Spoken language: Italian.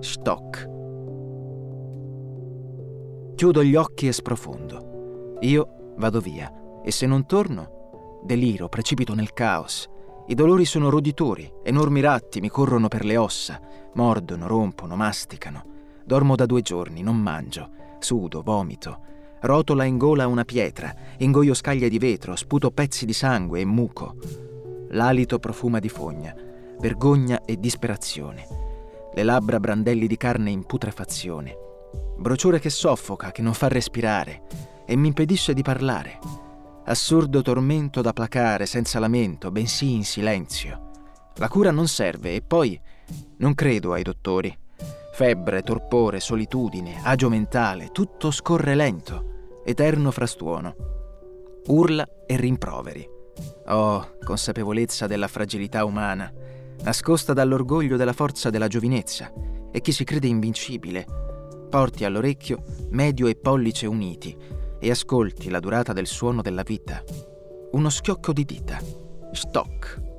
Stock. Chiudo gli occhi e sprofondo. Io vado via e se non torno, deliro, precipito nel caos. I dolori sono roditori, enormi ratti mi corrono per le ossa, mordono, rompono, masticano. Dormo da 2 giorni, non mangio, sudo, vomito. Rotola in gola una pietra, ingoio scaglie di vetro, sputo pezzi di sangue e muco. L'alito profuma di fogna, vergogna e disperazione. Le labbra brandelli di carne in putrefazione. Bruciore che soffoca, che non fa respirare e mi impedisce di parlare. Assurdo tormento da placare senza lamento, bensì in silenzio. La cura non serve e poi non credo ai dottori. Febbre, torpore, solitudine, agio mentale, tutto scorre lento, eterno frastuono. Urla e rimproveri. Oh, consapevolezza della fragilità umana, nascosta dall'orgoglio della forza della giovinezza, e chi si crede invincibile porti all'orecchio medio e pollice uniti e ascolti la durata del suono della vita. Uno schiocco di dita. Stock.